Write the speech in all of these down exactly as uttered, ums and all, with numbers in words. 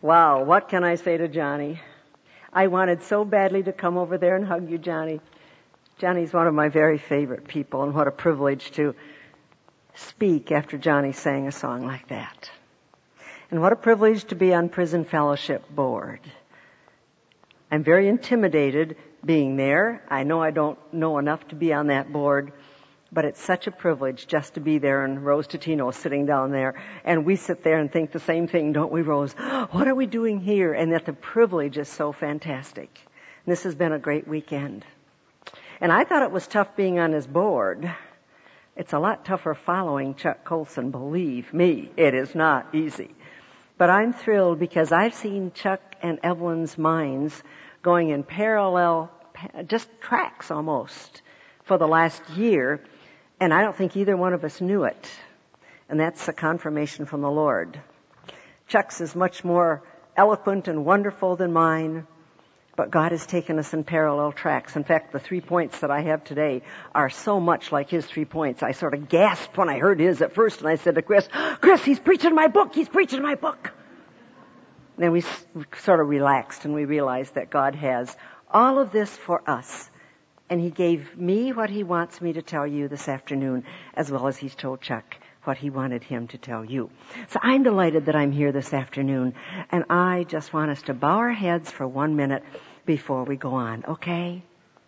Wow, what can I say to Johnny? I wanted so badly to come over there and hug you, Johnny. Johnny's one of my very favorite people, and what a privilege to speak after Johnny sang a song like that. And what a privilege to be on Prison Fellowship Board. I'm very intimidated being there. I know I don't know enough to be on that board, but it's such a privilege just to be there, and Rose Totino sitting down there. And we sit there and think the same thing, don't we, Rose? What are we doing here? And that the privilege is so fantastic. And this has been a great weekend. And I thought it was tough being on his board. It's a lot tougher following Chuck Colson, believe me. It is not easy. But I'm thrilled because I've seen Chuck and Evelyn's minds going in parallel, just tracks almost, for the last year. And I don't think either one of us knew it. And that's a confirmation from the Lord. Chuck's is much more eloquent and wonderful than mine, but God has taken us in parallel tracks. In fact, the three points that I have today are so much like his three points. I sort of gasped when I heard his at first, and I said to Chris, Chris, he's preaching my book, he's preaching my book. And then we sort of relaxed, and we realized that God has all of this for us. And he gave me what he wants me to tell you this afternoon, as well as he's told Chuck what he wanted him to tell you. So I'm delighted that I'm here this afternoon, and I just want us to bow our heads for one minute before we go on, okay?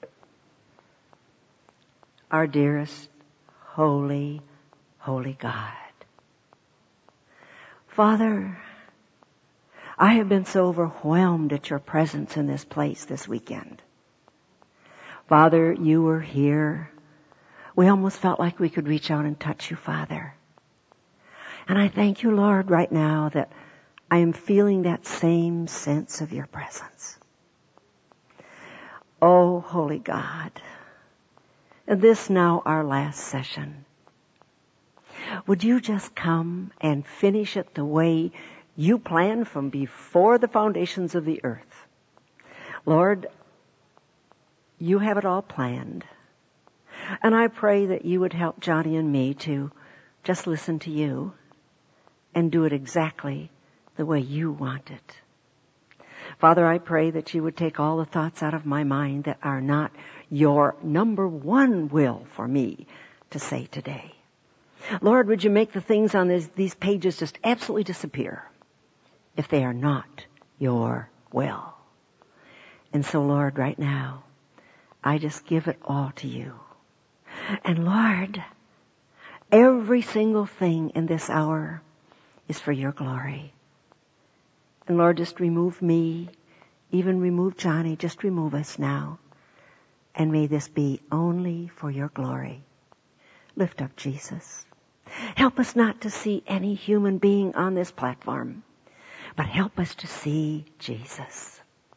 Our dearest, holy, holy God. Father, I have been so overwhelmed at your presence in this place this weekend. Father, you were here. We almost felt like we could reach out and touch you, Father. And I thank you, Lord, right now that I am feeling that same sense of your presence. Oh, holy God, this now our last session. Would you just come and finish it the way you planned from before the foundations of the earth? Lord, you have it all planned. And I pray that you would help Johnny and me to just listen to you and do it exactly the way you want it. Father, I pray that you would take all the thoughts out of my mind that are not your number one will for me to say today. Lord, would you make the things on this, these pages just absolutely disappear if they are not your will. And so, Lord, right now, I just give it all to you. And Lord, every single thing in this hour is for your glory. And Lord, just remove me, even remove Johnny, just remove us now. And may this be only for your glory. Lift up Jesus. Help us not to see any human being on this platform, but help us to see Jesus.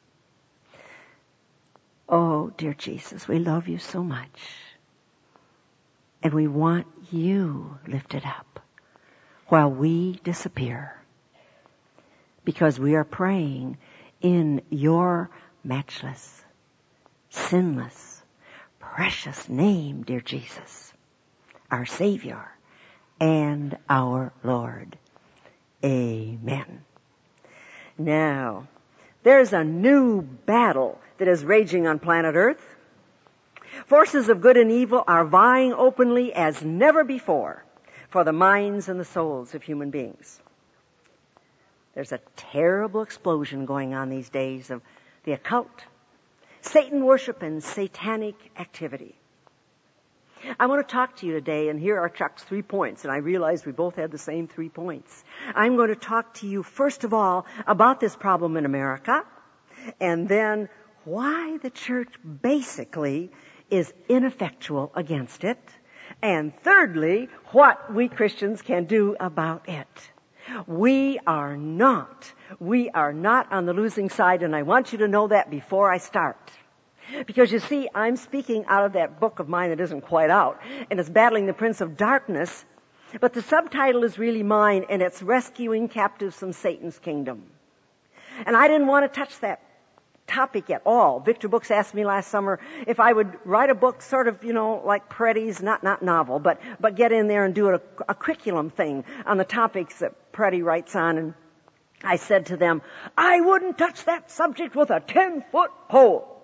Oh, dear Jesus, we love you so much. And we want you lifted up while we disappear. Because we are praying in your matchless, sinless, precious name, dear Jesus, our Savior and our Lord. Amen. Now, there's a new battle that is raging on planet Earth. Forces of good and evil are vying openly as never before for the minds and the souls of human beings. There's a terrible explosion going on these days of the occult, Satan worship, and satanic activity. I want to talk to you today, and here are Chuck's three points, and I realize we both had the same three points. I'm going to talk to you, first of all, about this problem in America, and then why the church basically is ineffectual against it, and thirdly, what we Christians can do about it. We are not, we are not on the losing side, and I want you to know that before I start. Because you see, I'm speaking out of that book of mine that isn't quite out, and it's Battling the Prince of Darkness, but the subtitle is really mine, and it's Rescuing Captives from Satan's Kingdom. And I didn't want to touch that topic at all. Victor Books asked me last summer if I would write a book sort of, you know, like Preddy's, not not novel, but but get in there and do a, a curriculum thing on the topics that Preddy writes on. And I said to them, I wouldn't touch that subject with a ten-foot pole.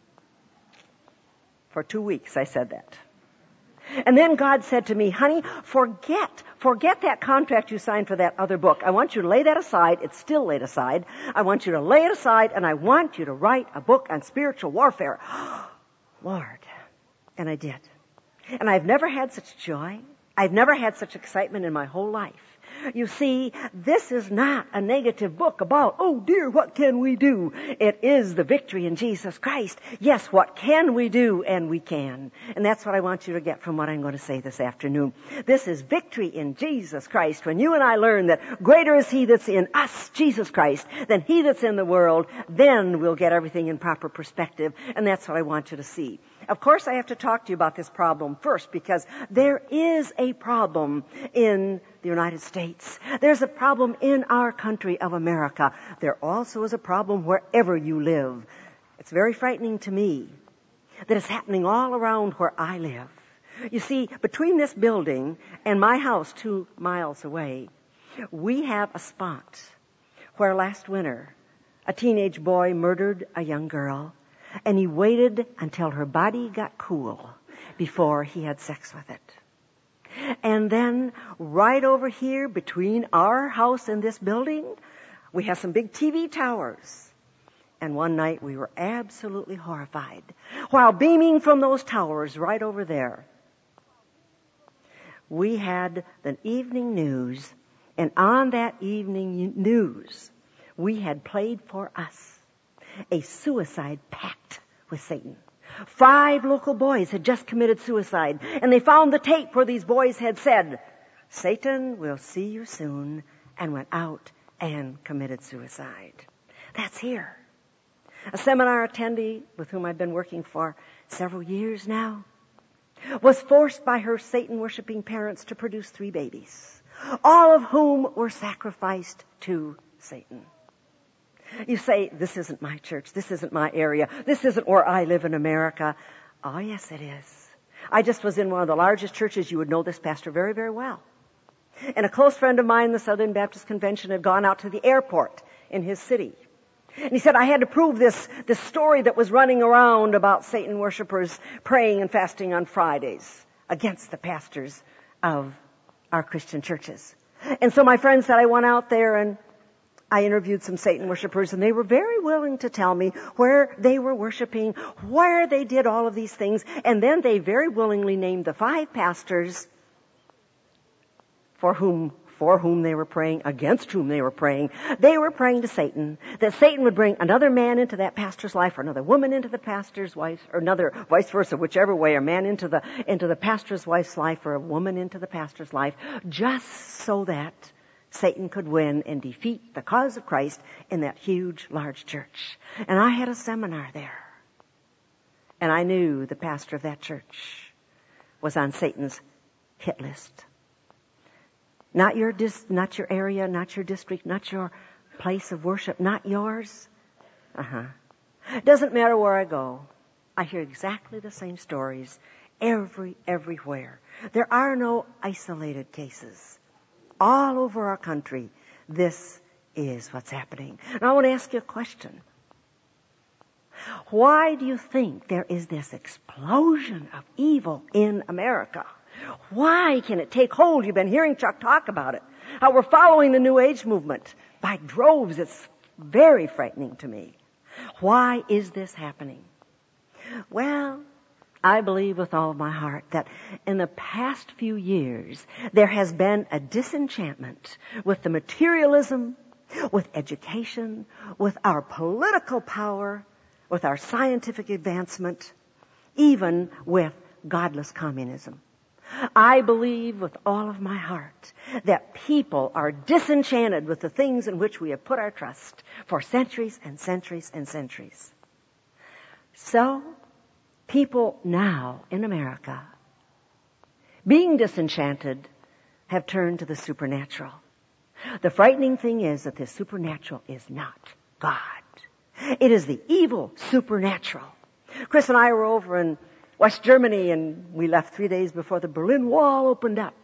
For two weeks I said that. And then God said to me, honey, forget, forget that contract you signed for that other book. I want you to lay that aside. It's still laid aside. I want you to lay it aside, and I want you to write a book on spiritual warfare. Lord. And I did. And I've never had such joy. I've never had such excitement in my whole life. You see, this is not a negative book about, oh dear, what can we do? It is the victory in Jesus Christ. Yes, what can we do? And we can. And that's what I want you to get from what I'm going to say this afternoon. This is victory in Jesus Christ. When you and I learn that greater is He that's in us, Jesus Christ, than he that's in the world, then we'll get everything in proper perspective. And that's what I want you to see. Of course, I have to talk to you about this problem first, because there is a problem in the United States. There's a problem in our country of America. There also is a problem wherever you live. It's very frightening to me that it's happening all around where I live. You see, between this building and my house two miles away, we have a spot where last winter a teenage boy murdered a young girl. And he waited until her body got cool before he had sex with it. And then right over here between our house and this building, we have some big T V towers. And one night we were absolutely horrified. While beaming from those towers right over there, we had the evening news. And on that evening news, we had played for us a suicide pact with Satan. Five local boys had just committed suicide, and they found the tape where these boys had said, Satan will see you soon, and went out and committed suicide. That's here. A seminar attendee with whom I've been working for several years now was forced by her Satan-worshiping parents to produce three babies, all of whom were sacrificed to Satan. You say, this isn't my church, this isn't my area, this isn't where I live in America. Oh, yes, it is. I just was in one of the largest churches. You would know this pastor very, very well. And a close friend of mine, the Southern Baptist Convention, had gone out to the airport in his city. And he said, I had to prove this, this story that was running around about Satan worshipers praying and fasting on Fridays against the pastors of our Christian churches. And so my friend said, I went out there and I interviewed some Satan worshipers, and they were very willing to tell me where they were worshiping, where they did all of these things, and then they very willingly named the five pastors for whom for whom they were praying, against whom they were praying. They were praying to Satan, that Satan would bring another man into that pastor's life, or another woman into the pastor's wife, or another, vice versa, whichever way, a man into the into the pastor's wife's life, or a woman into the pastor's life, just so that Satan could win and defeat the cause of Christ in that huge, large church. And I had a seminar there. And I knew the pastor of that church was on Satan's hit list. Not your dis- not your area, not your district, not your place of worship, not yours. Uh-huh. Doesn't matter where I go. I hear exactly the same stories every, everywhere. There are no isolated cases. All over our country, this is what's happening. Now I want to ask you a question. Why do you think there is this explosion of evil in America? Why can it take hold? You've been hearing Chuck talk about it. How we're following the New Age movement by droves. It's very frightening to me. Why is this happening? Well, I believe with all of my heart that in the past few years, there has been a disenchantment with the materialism, with education, with our political power, with our scientific advancement, even with godless communism. I believe with all of my heart that people are disenchanted with the things in which we have put our trust for centuries and centuries and centuries. So, people now in America, being disenchanted, have turned to the supernatural. The frightening thing is that the supernatural is not God. It is the evil supernatural. Chris and I were over in West Germany, and we left three days before the Berlin Wall opened up.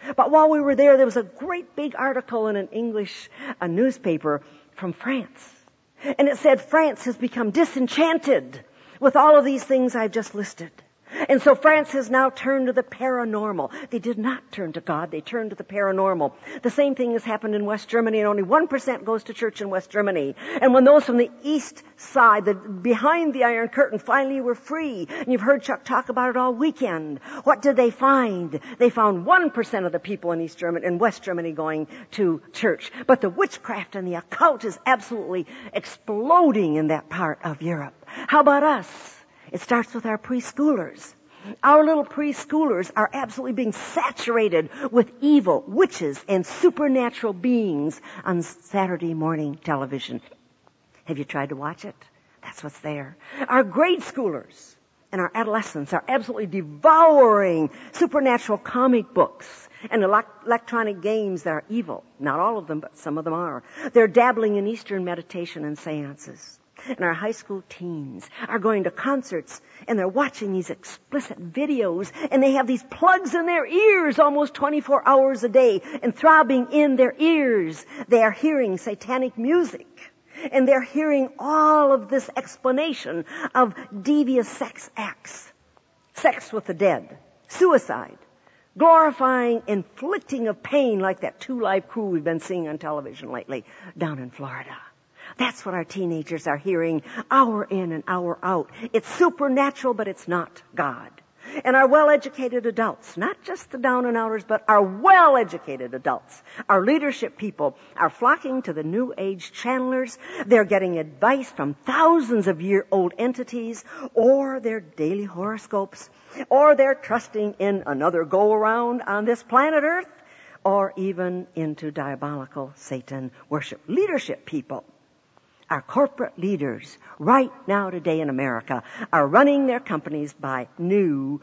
But while we were there, there was a great big article in an English a newspaper from France. And it said France has become disenchanted with all of these things I've just listed. And so France has now turned to the paranormal. They did not turn to God. They turned to the paranormal. The same thing has happened in West Germany, and only one percent goes to church in West Germany. And when those from the east side, the, behind the Iron Curtain, finally were free, and you've heard Chuck talk about it all weekend, what did they find? They found one percent of the people in East Germany, in West Germany going to church. But the witchcraft and the occult is absolutely exploding in that part of Europe. How about us? It starts with our preschoolers. Our little preschoolers are absolutely being saturated with evil, witches, and supernatural beings on Saturday morning television. Have you tried to watch it? That's what's there. Our grade schoolers and our adolescents are absolutely devouring supernatural comic books and electronic games that are evil. Not all of them, but some of them are. They're dabbling in Eastern meditation and seances. And our high school teens are going to concerts and they're watching these explicit videos and they have these plugs in their ears almost twenty-four hours a day and throbbing in their ears. They are hearing satanic music and they're hearing all of this explanation of devious sex acts, sex with the dead, suicide, glorifying inflicting of pain like that Two Live Crew we've been seeing on television lately down in Florida. That's what our teenagers are hearing hour in and hour out. It's supernatural, but it's not God. And our well-educated adults, not just the down and outers, but our well-educated adults, our leadership people are flocking to the New Age channelers. They're getting advice from thousands of year old entities or their daily horoscopes, or they're trusting in another go-around on this planet Earth, or even into diabolical Satan worship. Leadership people. Our corporate leaders right now today in America are running their companies by New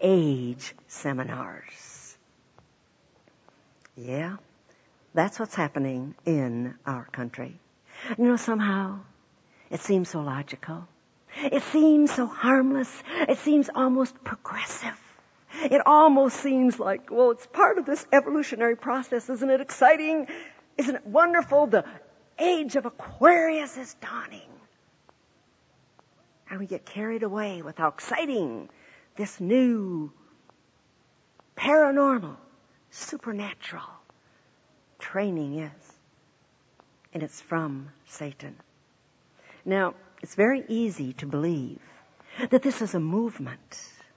Age seminars. Yeah, that's what's happening in our country. You know, somehow it seems so logical. It seems so harmless. It seems almost progressive. It almost seems like, well, it's part of this evolutionary process. Isn't it exciting? Isn't it wonderful? The age of Aquarius is dawning. And we get carried away with how exciting this new paranormal, supernatural training is. And it's from Satan. Now, it's very easy to believe that this is a movement.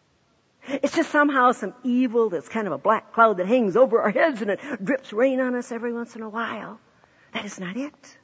It's just somehow some evil that's kind of a black cloud that hangs over our heads and it drips rain on us every once in a while. That is not it.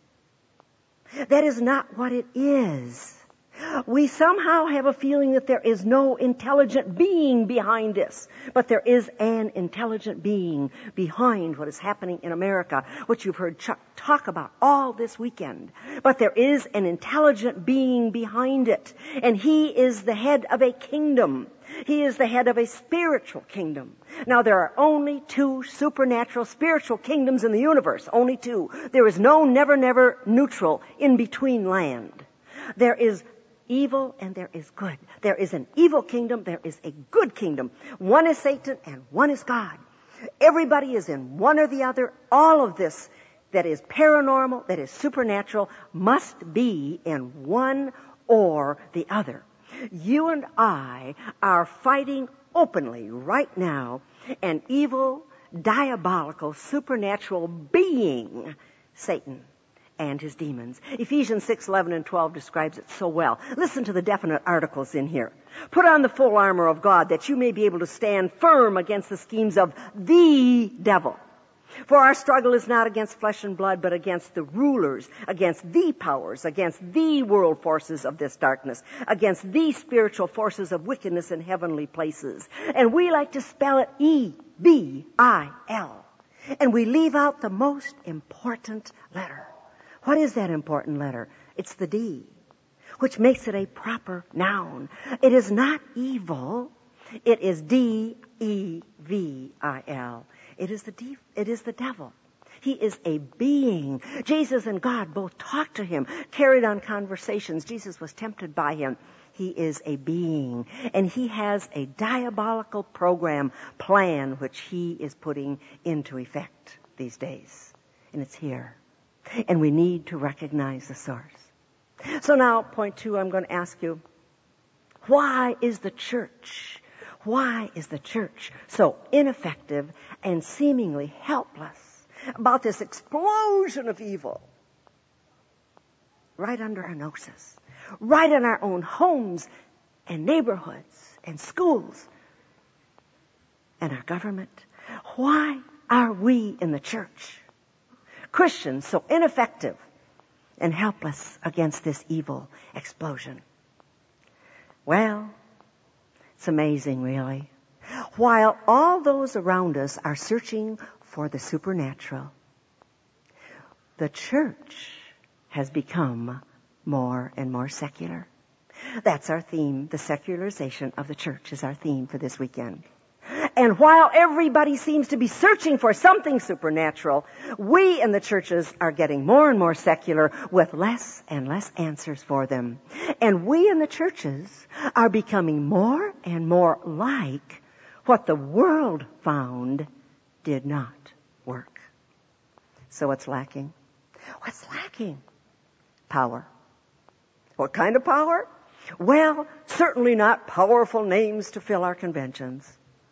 That is not what it is. We somehow have a feeling that there is no intelligent being behind this. But there is an intelligent being behind what is happening in America, which you've heard Chuck talk about all this weekend. But there is an intelligent being behind it. And he is the head of a kingdom. He is the head of a spiritual kingdom. Now, there are only two supernatural spiritual kingdoms in the universe. Only two. There is no never, never neutral in between land. There is evil and there is good. There is an evil kingdom. There is a good kingdom. One is Satan and one is God. Everybody is in one or the other. All of this that is paranormal, that is supernatural, must be in one or the other. You and I are fighting openly right now an evil, diabolical, supernatural being, Satan and his demons. Ephesians six, eleven, and twelve describes it so well. Listen to the definite articles in here. Put on the full armor of God that you may be able to stand firm against the schemes of the devil. For our struggle is not against flesh and blood, but against the rulers, against the powers, against the world forces of this darkness, against the spiritual forces of wickedness in heavenly places. And we like to spell it E B I L. And we leave out the most important letter. What is that important letter? It's the D, which makes it a proper noun. It is not evil. It is D E V I L. It is the de- it is the devil. He is a being. Jesus and God both talked to him, carried on conversations. Jesus was tempted by him. He is a being. And he has a diabolical program, plan, which he is putting into effect these days. And it's here. And we need to recognize the source. So now, point two, I'm going to ask you, why is the church, why is the church so ineffective and seemingly helpless about this explosion of evil right under our noses, right in our own homes and neighborhoods and schools and our government? Why are we in the church, Christians, so ineffective and helpless against this evil explosion? Well, it's amazing, really. While all those around us are searching for the supernatural, the church has become more and more secular. That's our theme. The secularization of the church is our theme for this weekend. And while everybody seems to be searching for something supernatural, we in the churches are getting more and more secular with less and less answers for them. And we in the churches are becoming more and more like what the world found did not work. So what's lacking? What's lacking? Power. What kind of power? Well, certainly not powerful names to fill our conventions.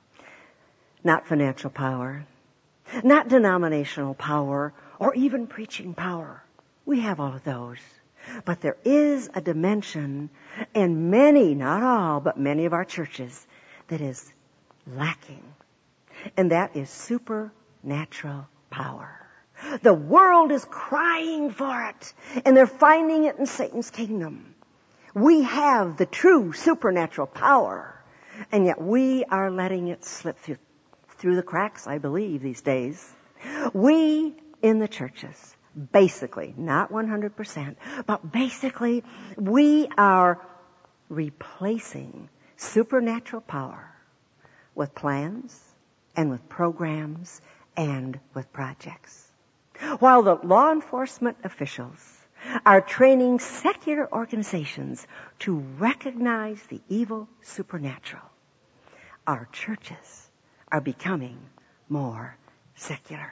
Not financial power, not denominational power, or even preaching power. We have all of those. But there is a dimension in many, not all, but many of our churches that is lacking. And that is supernatural power. The world is crying for it, and they're finding it in Satan's kingdom. We have the true supernatural power, and yet we are letting it slip through through the cracks, I believe, these days. We in the churches, basically, not one hundred percent, but basically, we are replacing supernatural power with plans and with programs and with projects. While the law enforcement officials are training secular organizations to recognize the evil supernatural, our churches are becoming more secular.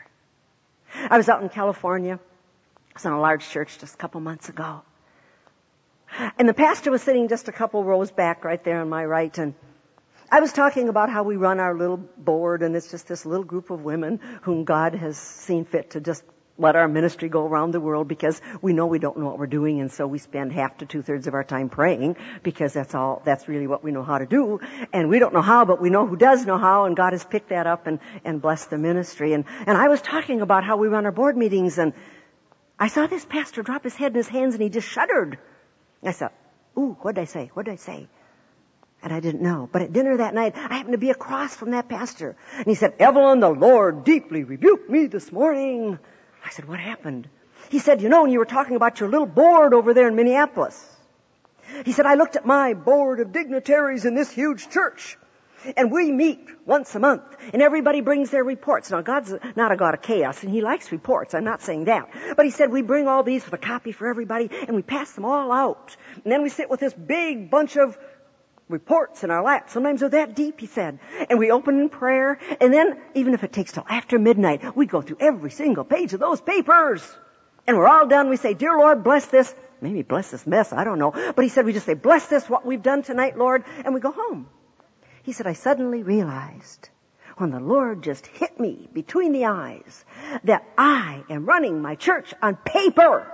I was out in California. I was in a large church just a couple months ago. And the pastor was sitting just a couple rows back right there on my right. And I was talking about how we run our little board, and it's just this little group of women whom God has seen fit to just let our ministry go around the world, because we know we don't know what we're doing, and so we spend half to two-thirds of our time praying, because that's all, that's really what we know how to do. And we don't know how, but we know who does know how, and God has picked that up and, and blessed the ministry. And, and I was talking about how we run our board meetings, and I saw this pastor drop his head in his hands, and he just shuddered. I thought, ooh, what'd I say? What'd I say? And I didn't know. But at dinner that night, I happened to be across from that pastor. And he said, Evelyn, the Lord deeply rebuked me this morning. I said, what happened? He said, you know, when you were talking about your little board over there in Minneapolis. He said, I looked at my board of dignitaries in this huge church, and we meet once a month, and everybody brings their reports. Now, God's not a God of chaos, and He likes reports. I'm not saying that. But He said, we bring all these with a copy for everybody, and we pass them all out. And then we sit with this big bunch of reports in our lap. Sometimes they're that deep, he said. And we open in prayer, and then, even if it takes till after midnight, we go through every single page of those papers. And we're all done. We say, dear Lord, bless this. Maybe bless this mess, I don't know. But he said, we just say, bless this, what we've done tonight, Lord, and we go home. He said, I suddenly realized, when the Lord just hit me between the eyes, that I am running my church on paper,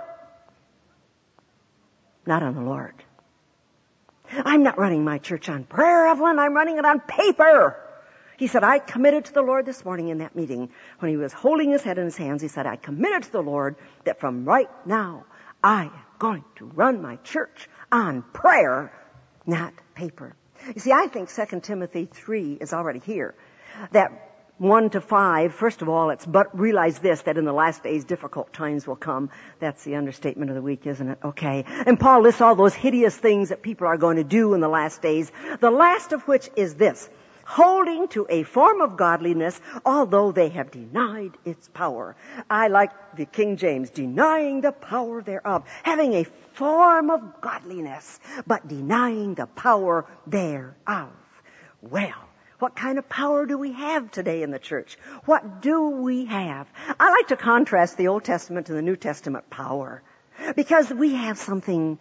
not on the Lord. I'm not running my church on prayer, Evelyn. I'm running it on paper. He said, I committed to the Lord this morning in that meeting. When he was holding his head in his hands, he said, I committed to the Lord that from right now, I am going to run my church on prayer, not paper. You see, I think Second Timothy three is already here. That one to five, first of all, it's but realize this, that in the last days difficult times will come. That's the understatement of the week, isn't it? Okay. And Paul lists all those hideous things that people are going to do in the last days. The last of which is this. holding to a form of godliness, although they have denied its power. I like the King James, denying the power thereof, having a form of godliness, but denying the power thereof. Well, what kind of power do we have today in the church? What do we have? I like to contrast the Old Testament to the New Testament power, because we have something,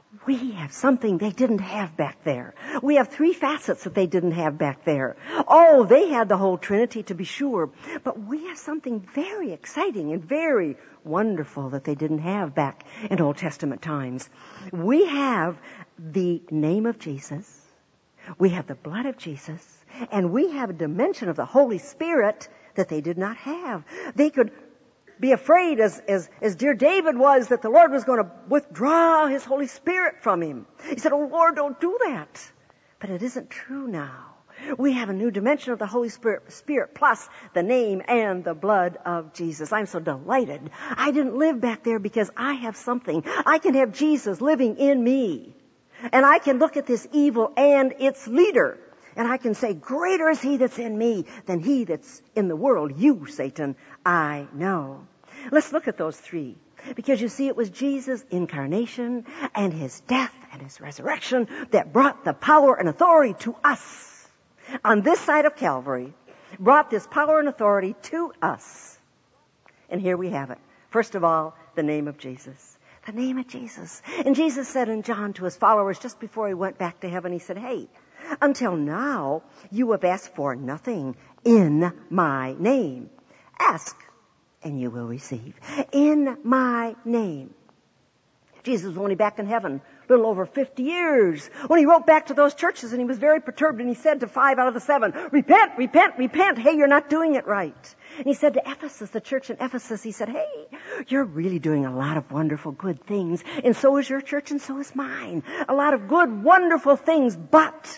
we have something they didn't have back there. We have three facets that they didn't have back there. Oh, they had the whole Trinity, to be sure, but we have something very exciting and very wonderful that they didn't have back in Old Testament times. We have the name of Jesus. We have the blood of Jesus. And we have a dimension of the Holy Spirit that they did not have. They could be afraid, as, as, as dear David was, that the Lord was going to withdraw His Holy Spirit from him. He said, oh Lord, don't do that. But it isn't true now. We have a new dimension of the Holy Spirit, Spirit plus the name and the blood of Jesus. I'm so delighted. I didn't live back there because I have something. I can have Jesus living in me. And I can look at this evil and its leader. And I can say, greater is He that's in me than he that's in the world. You, Satan, I know. Let's look at those three. Because you see, it was Jesus' incarnation and His death and His resurrection that brought the power and authority to us. On this side of Calvary, brought this power and authority to us. And here we have it. First of all, the name of Jesus. The name of Jesus. And Jesus said in John to His followers just before He went back to heaven, He said, hey, until now, you have asked for nothing in my name. Ask, and you will receive. In my name. Jesus was only back in heaven a little over fifty years when He wrote back to those churches, and He was very perturbed, and He said to five out of the seven, repent, repent, repent. Hey, you're not doing it right. And He said to Ephesus, the church in Ephesus, He said, hey, you're really doing a lot of wonderful good things, and so is your church, and so is mine. A lot of good, wonderful things, but...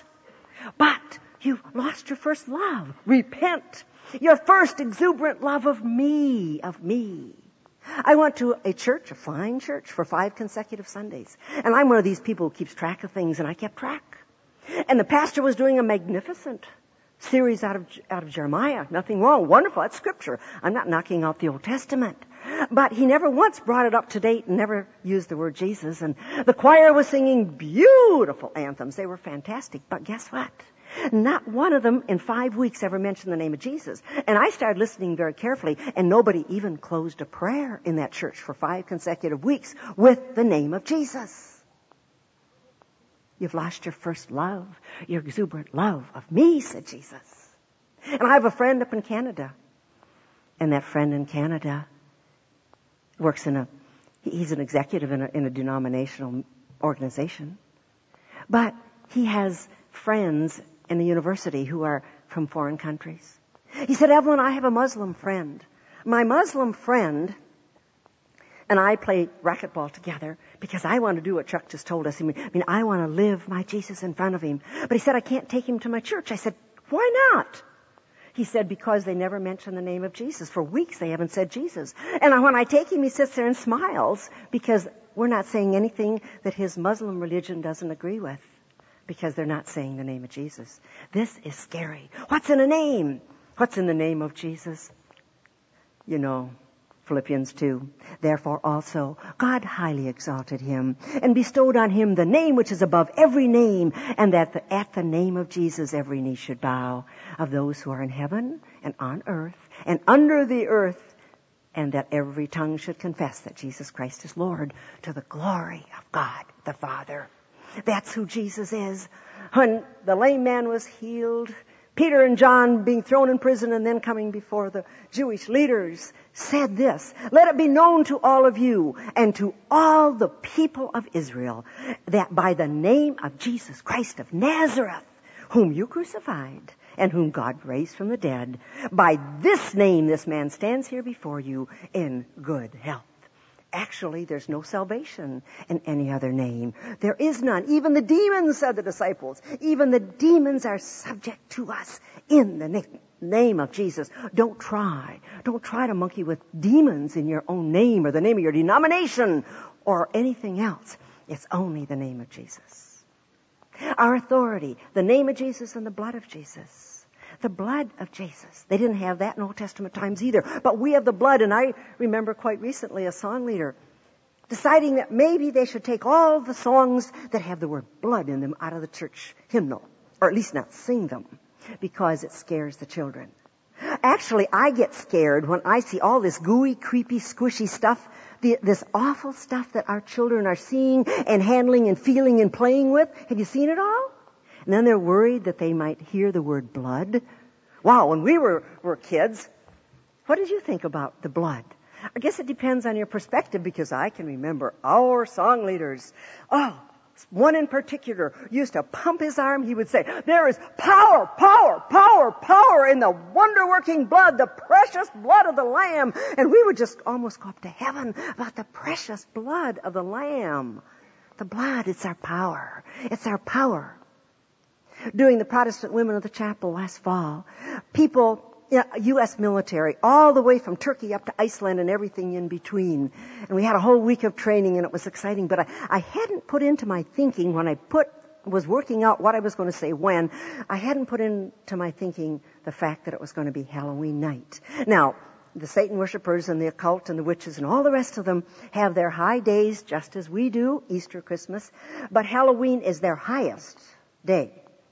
But you've lost your first love. Repent. Your first exuberant love of me, of me. I went to a church, a flying church, for five consecutive Sundays. And I'm one of these people who keeps track of things, and I kept track. And the pastor was doing a magnificent series out of, out of Jeremiah. Nothing wrong. Wonderful. That's Scripture. I'm not knocking out the Old Testament. But he never once brought it up to date and never used the word Jesus. And the choir was singing beautiful anthems. They were fantastic. But guess what? Not one of them in five weeks ever mentioned the name of Jesus. And I started listening very carefully, and nobody even closed a prayer in that church for five consecutive weeks with the name of Jesus. You've lost your first love, your exuberant love of me, said Jesus. And I have a friend up in Canada. And that friend in Canada works in a, he's an executive in a, in a denominational organization. But he has friends in the university who are from foreign countries. He said, Evelyn, I have a Muslim friend. My Muslim friend and I play racquetball together because I want to do what Chuck just told us. I mean, I mean, I want to live my Jesus in front of him. But he said, I can't take him to my church. I said, why not? He said, because they never mention the name of Jesus. For weeks they haven't said Jesus. And when I take him, he sits there and smiles because we're not saying anything that his Muslim religion doesn't agree with, because they're not saying the name of Jesus. This is scary. What's in a name? What's in the name of Jesus? You know, Philippians two. Therefore also God highly exalted him and bestowed on him the name which is above every name, and that the, at the name of Jesus every knee should bow, of those who are in heaven and on earth and under the earth, and that every tongue should confess that Jesus Christ is Lord, to the glory of God the Father. That's who Jesus is. When the lame man was healed, Peter and John being thrown in prison and then coming before the Jewish leaders said this, let it be known to all of you and to all the people of Israel that by the name of Jesus Christ of Nazareth, whom you crucified and whom God raised from the dead, by this name this man stands here before you in good health. Actually, there's no salvation in any other name. There is none. Even the demons, said the disciples, even the demons are subject to us in the na- name of Jesus. Don't try. Don't try to monkey with demons in your own name or the name of your denomination or anything else. It's only the name of Jesus. Our authority, the name of Jesus and the blood of Jesus. The blood of Jesus. They didn't have that in Old Testament times either. But we have the blood, and I remember quite recently a song leader deciding that maybe they should take all the songs that have the word blood in them out of the church hymnal, or at least not sing them, because it scares the children. Actually, I get scared when I see all this gooey, creepy, squishy stuff, the, this awful stuff that our children are seeing and handling and feeling and playing with. Have you seen it all? And then they're worried that they might hear the word blood. Wow, when we were, were kids, what did you think about the blood? I guess it depends on your perspective, because I can remember our song leaders. Oh, one in particular used to pump his arm. He would say, there is power, power, power, power in the wonder-working blood, the precious blood of the Lamb. And we would just almost go up to heaven about the precious blood of the Lamb. The blood, it's our power. It's our power. During the Protestant Women of the Chapel last fall, people, U S military, all the way from Turkey up to Iceland and everything in between. And we had a whole week of training, and it was exciting. But I, I hadn't put into my thinking when I put was working out what I was going to say when, I hadn't put into my thinking the fact that it was going to be Halloween night. Now, the Satan worshipers and the occult and the witches and all the rest of them have their high days just as we do, Easter, Christmas. But Halloween is their highest day.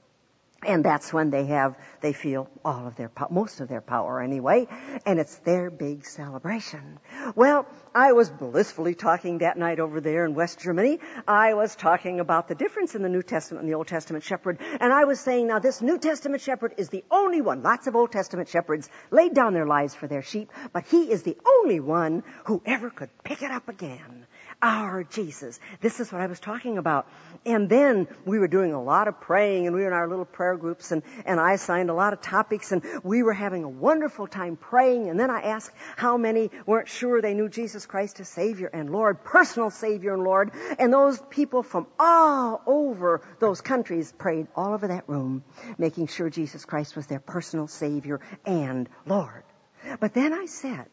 And that's when they have, they feel all of their, most of their power anyway, and it's their big celebration. Well, I was blissfully talking that night over there in West Germany. I was talking about the difference in the New Testament and the Old Testament shepherd, and I was saying, now this New Testament shepherd is the only one. Lots of Old Testament shepherds laid down their lives for their sheep, but he is the only one who ever could pick it up again. Our Jesus. This is what I was talking about. And then we were doing a lot of praying, and we were in our little prayer groups, and, and I assigned a lot of topics, and we were having a wonderful time praying. And then I asked how many weren't sure they knew Jesus Christ as Savior and Lord, personal Savior and Lord. And those people from all over those countries prayed all over that room, making sure Jesus Christ was their personal Savior and Lord. But then I said,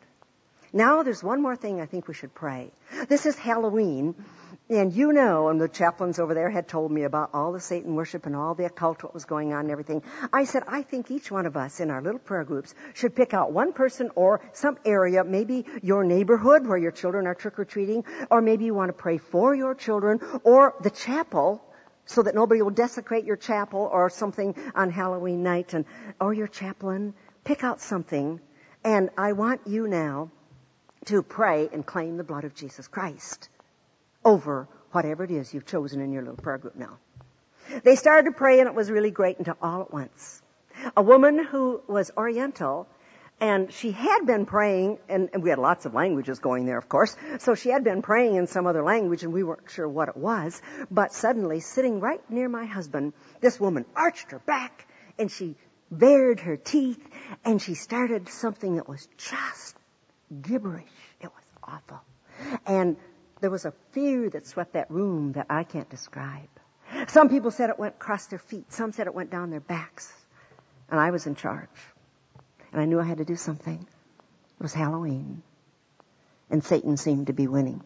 now there's one more thing I think we should pray. This is Halloween, and you know, and the chaplains over there had told me about all the Satan worship and all the occult, what was going on and everything. I said, I think each one of us in our little prayer groups should pick out one person or some area, maybe your neighborhood where your children are trick-or-treating, or maybe you want to pray for your children, or the chapel, so that nobody will desecrate your chapel or something on Halloween night, and or your chaplain. Pick out something, and I want you now to pray and claim the blood of Jesus Christ over whatever it is you've chosen in your little prayer group now. They started to pray, and it was really great until all at once. A woman who was Oriental, and she had been praying, and, and we had lots of languages going there, of course, so she had been praying in some other language, and we weren't sure what it was, but suddenly, sitting right near my husband, this woman arched her back, and she bared her teeth, and she started something that was just gibberish. It was awful. And there was a fear that swept that room that I can't describe. Some people said it went across their feet. Some said it went down their backs. And I was in charge. And I knew I had to do something. It was Halloween. And Satan seemed to be winning.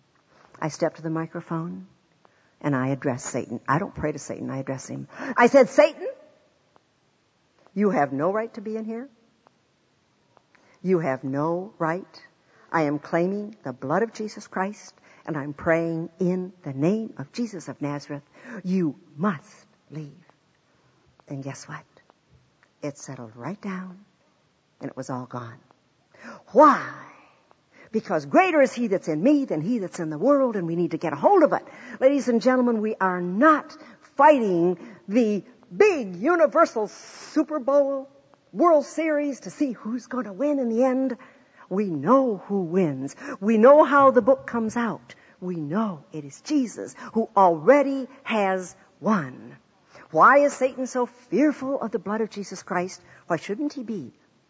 I stepped to the microphone and I addressed Satan. I don't pray to Satan. I address him. I said, Satan, you have no right to be in here. You have no right. I am claiming the blood of Jesus Christ, and I'm praying in the name of Jesus of Nazareth. You must leave. And guess what? It settled right down, and it was all gone. Why? Because greater is he that's in me than he that's in the world, and we need to get a hold of it. Ladies and gentlemen, we are not fighting the big universal Super Bowl World Series to see who's going to win in the end. We know who wins. We know how the book comes out. We know it is Jesus who already has won. Why is Satan so fearful of the blood of Jesus Christ? Why shouldn't he be?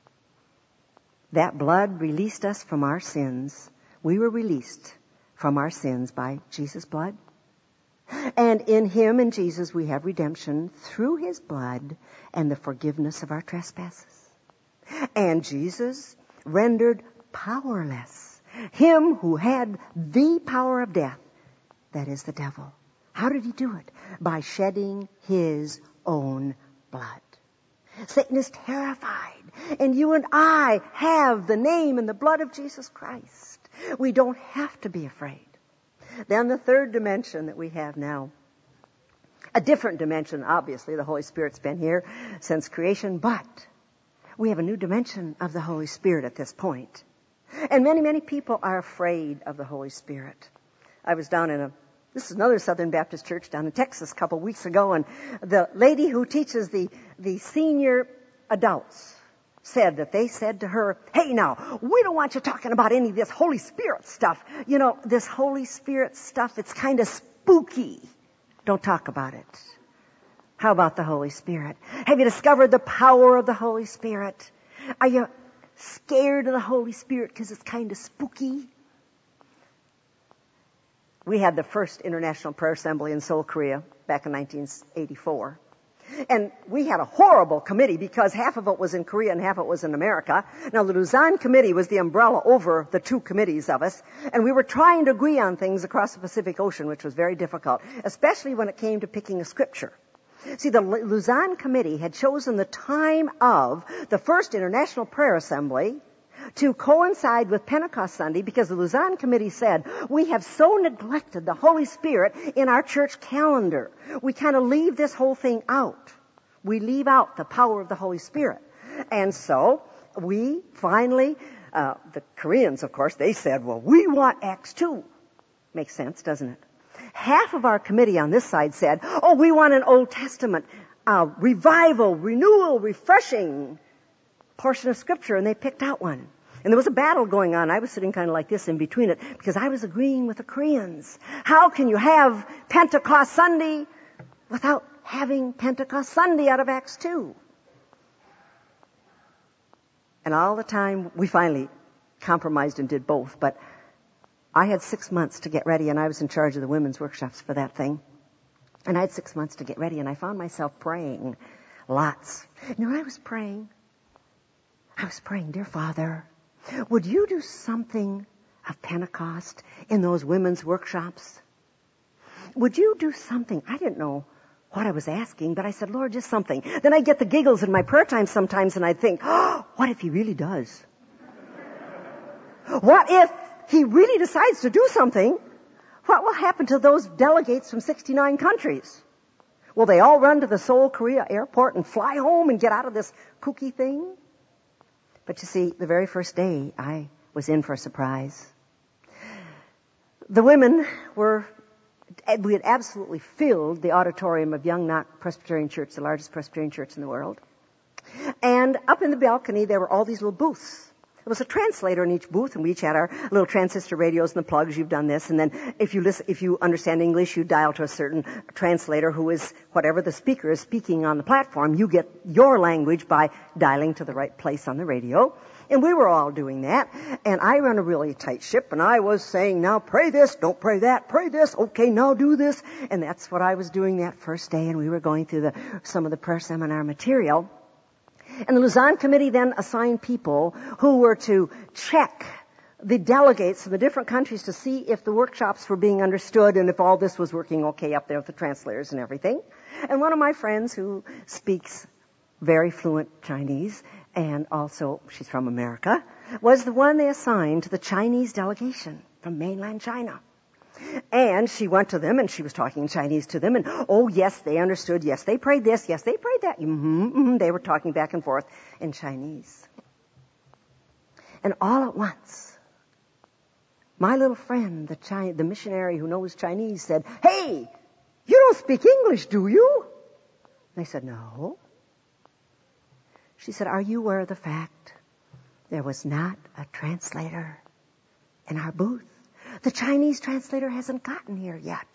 That blood released us from our sins. We were released from our sins by Jesus' blood. And in him, in Jesus, we have redemption through his blood and the forgiveness of our trespasses. And Jesus rendered powerless him who had the power of death, that is the devil. How did he do it? By shedding his own blood. Satan is terrified. And you and I have the name and the blood of Jesus Christ. We don't have to be afraid. Then the third dimension that we have now, a different dimension, obviously. The Holy Spirit's been here since creation, but we have a new dimension of the Holy Spirit at this point. And many, many people are afraid of the Holy Spirit. I was down in a, this is another Southern Baptist church down in Texas a couple of weeks ago, and the lady who teaches the, the senior adults said that they said to her, hey now, we don't want you talking about any of this Holy Spirit stuff. You know, this Holy Spirit stuff, it's kind of spooky. Don't talk about it. How about the Holy Spirit? Have you discovered the power of the Holy Spirit? Are you scared of the Holy Spirit because it's kind of spooky? We had the first International Prayer Assembly in Seoul, Korea, back in nineteen eighty-four. And we had a horrible committee because half of it was in Korea and half of it was in America. Now, the Lausanne Committee was the umbrella over the two committees of us. And we were trying to agree on things across the Pacific Ocean, which was very difficult, especially when it came to picking a scripture. See, the Lausanne Committee had chosen the time of the First International Prayer Assembly to coincide with Pentecost Sunday because the Lausanne Committee said, we have so neglected the Holy Spirit in our church calendar. We kind of leave this whole thing out. We leave out the power of the Holy Spirit. And so we finally, uh, the Koreans, of course, they said, well, we want Acts two. Makes sense, doesn't it? Half of our committee on this side said, oh, we want an Old Testament uh, revival, renewal, refreshing portion of Scripture, and they picked out one. And there was a battle going on. I was sitting kind of like this in between it because I was agreeing with the Koreans. How can you have Pentecost Sunday without having Pentecost Sunday out of Acts two? And all the time, we finally compromised and did both, but I had six months to get ready, and I was in charge of the women's workshops for that thing. And I had six months to get ready, and I found myself praying lots. You know, I was praying. I was praying, dear Father, would you do something of Pentecost in those women's workshops? Would you do something? I didn't know what I was asking, but I said, Lord, just something. Then I get the giggles in my prayer time sometimes, and I think, oh, what if he really does? What if he really decides to do something? What will happen to those delegates from sixty-nine countries? Will they all run to the Seoul, Korea airport and fly home and get out of this kooky thing? But you see, the very first day, I was in for a surprise. The women were, we had absolutely filled the auditorium of Young Knock Presbyterian Church, the largest Presbyterian church in the world. And up in the balcony, there were all these little booths. There was a translator in each booth, and we each had our little transistor radios and the plugs. You've done this. And then if you listen, if you understand English, you dial to a certain translator who is whatever the speaker is speaking on the platform. You get your language by dialing to the right place on the radio. And we were all doing that. And I run a really tight ship, and I was saying, now pray this, don't pray that, pray this, okay, now do this. And that's what I was doing that first day, and we were going through the some of the prayer seminar material. And the Lausanne Committee then assigned people who were to check the delegates from the different countries to see if the workshops were being understood and if all this was working okay up there with the translators and everything. And one of my friends who speaks very fluent Chinese, and also she's from America, was the one they assigned to the Chinese delegation from mainland China. And she went to them, and she was talking Chinese to them, and, oh, yes, they understood. Yes, they prayed this. Yes, they prayed that. Mm-hmm, mm-hmm. They were talking back and forth in Chinese. And all at once, my little friend, the, Chi- the missionary who knows Chinese, said, hey, you don't speak English, do you? And I said, no. She said, are you aware of the fact there was not a translator in our booth? The Chinese translator hasn't gotten here yet.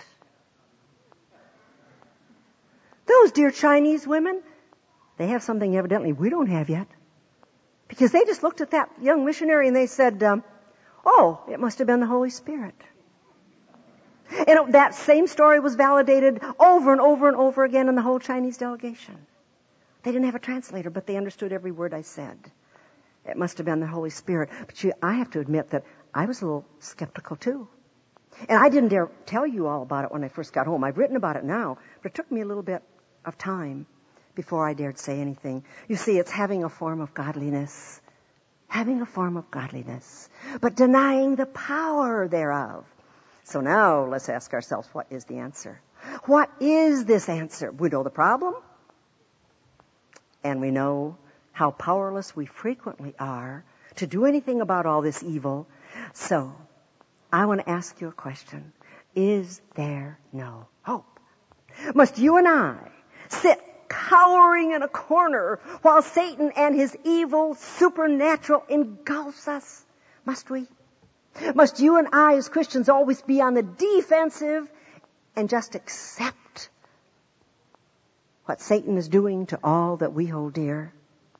Those dear Chinese women, they have something evidently we don't have yet. Because they just looked at that young missionary and they said, um, oh, it must have been the Holy Spirit. And that same story was validated over and over and over again in the whole Chinese delegation. They didn't have a translator, but they understood every word I said. It must have been the Holy Spirit. But you, I have to admit that I was a little skeptical too. And I didn't dare tell you all about it when I first got home. I've written about it now, but it took me a little bit of time before I dared say anything. You see, it's having a form of godliness. Having a form of godliness, but denying the power thereof. So now let's ask ourselves, what is the answer? What is this answer? We know the problem, and we know how powerless we frequently are to do anything about all this evil. So I want to ask you a question. Is there no hope? Must you and I sit cowering in a corner while Satan and his evil supernatural engulfs us? Must we? Must you and I as Christians always be on the defensive and just accept what Satan is doing to all that we hold dear?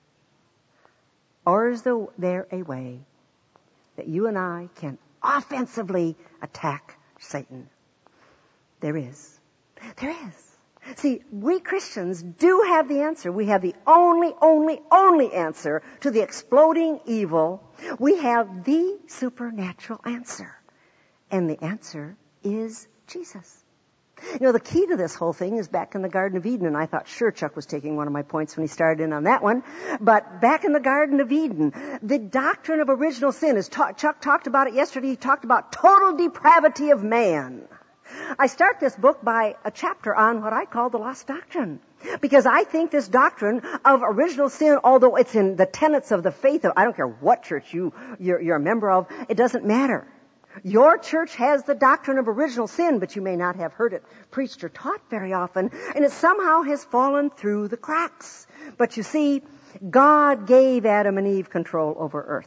Or is there a way that you and I can offensively attack Satan? There is. There is. See, we Christians do have the answer. We have the only, only, only answer to the exploding evil. We have the supernatural answer. And the answer is Jesus. You know, the key to this whole thing is back in the Garden of Eden, and I thought sure Chuck was taking one of my points when he started in on that one. But back in the Garden of Eden, the doctrine of original sin is ta- Chuck talked about it yesterday. He talked about total depravity of man. I start this book by a chapter on what I call the lost doctrine. Because I think this doctrine of original sin, although it's in the tenets of the faith of, I don't care what church you, you're, you're a member of, it doesn't matter. Your church has the doctrine of original sin, but you may not have heard it preached or taught very often, and it somehow has fallen through the cracks. But you see, God gave Adam and Eve control over earth.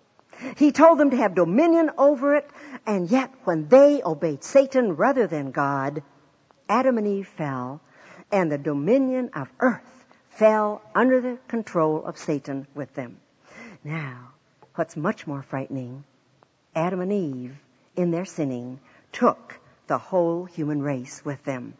He told them to have dominion over it, and yet when they obeyed Satan rather than God, Adam and Eve fell, and the dominion of earth fell under the control of Satan with them. Now, what's much more frightening, Adam and Eve, in their sinning, took the whole human race with them.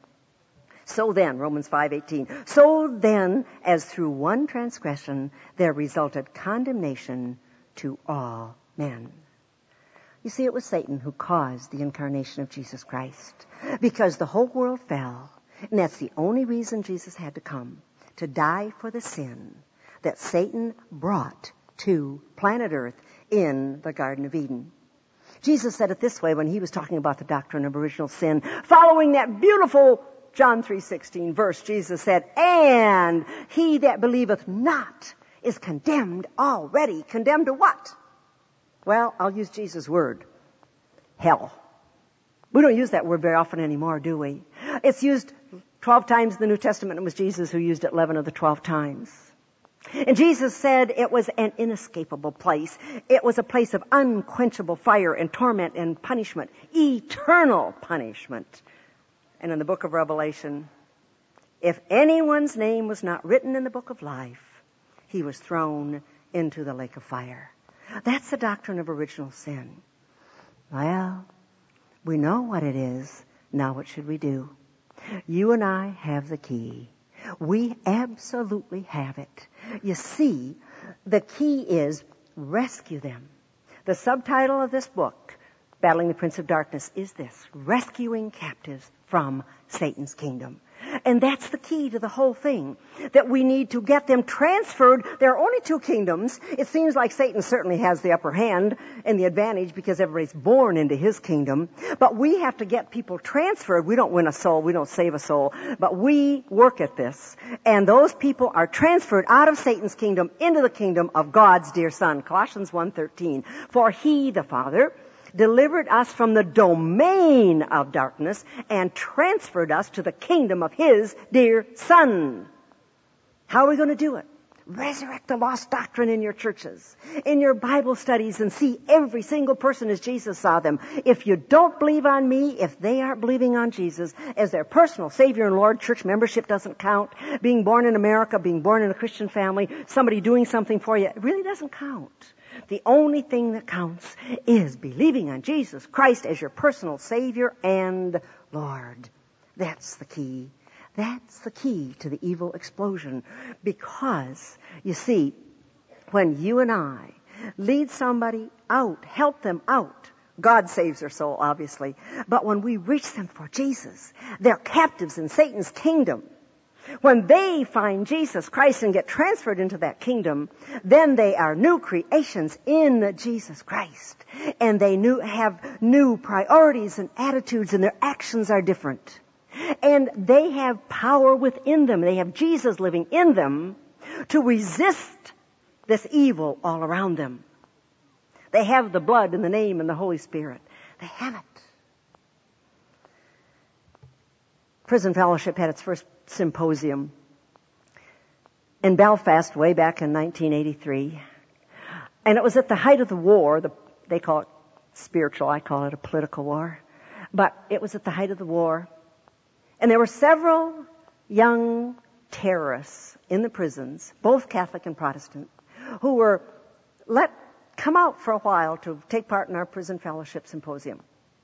So then, Romans five eighteen, so then, as through one transgression there resulted condemnation to all men. You see, it was Satan who caused the incarnation of Jesus Christ, because the whole world fell, and that's the only reason Jesus had to come, to die for the sin that Satan brought to planet Earth in the Garden of Eden. Jesus said it this way when he was talking about the doctrine of original sin. Following that beautiful John three sixteen verse, Jesus said, and he that believeth not is condemned already. Condemned to what? Well, I'll use Jesus' word. Hell. We don't use that word very often anymore, do we? It's used twelve times in the New Testament. It was Jesus who used it eleven of the twelve times. And Jesus said it was an inescapable place. It was a place of unquenchable fire and torment and punishment. Eternal punishment. And in the book of Revelation, if anyone's name was not written in the book of life, he was thrown into the lake of fire. That's the doctrine of original sin. Well, we know what it is. Now what should we do? You and I have the key. We absolutely have it. You see, the key is rescue them. The subtitle of this book, Battling the Prince of Darkness, is this: Rescuing Captives from Satan's Kingdom. And that's the key to the whole thing, that we need to get them transferred. There are only two kingdoms. It seems like Satan certainly has the upper hand and the advantage because everybody's born into his kingdom. But we have to get people transferred. We don't win a soul. We don't save a soul. But we work at this. And those people are transferred out of Satan's kingdom into the kingdom of God's dear Son. Colossians one thirteen. For he, the Father, delivered us from the domain of darkness and transferred us to the kingdom of his dear Son. How are we going to do it? Resurrect the lost doctrine in your churches, in your Bible studies, and see every single person as Jesus saw them. If you don't believe on me, if they aren't believing on Jesus as their personal Savior and Lord, church membership doesn't count. Being born in America, being born in a Christian family, somebody doing something for you, it really doesn't count. The only thing that counts is believing on Jesus Christ as your personal Savior and Lord. That's the key. That's the key to the evil explosion. Because, you see, when you and I lead somebody out, help them out, God saves their soul, obviously. But when we reach them for Jesus, they're captives in Satan's kingdom. When they find Jesus Christ and get transferred into that kingdom, then they are new creations in Jesus Christ. And they new, have new priorities and attitudes, and their actions are different. And they have power within them. They have Jesus living in them to resist this evil all around them. They have the blood and the name and the Holy Spirit. They have it. Prison Fellowship had its first symposium in Belfast way back in nineteen eighty-three. And it was at the height of the war. The, they call it spiritual. I call it a political war. But it was at the height of the war. And there were several young terrorists in the prisons, both Catholic and Protestant, who were let come out for a while to take part in our Prison Fellowship Symposium.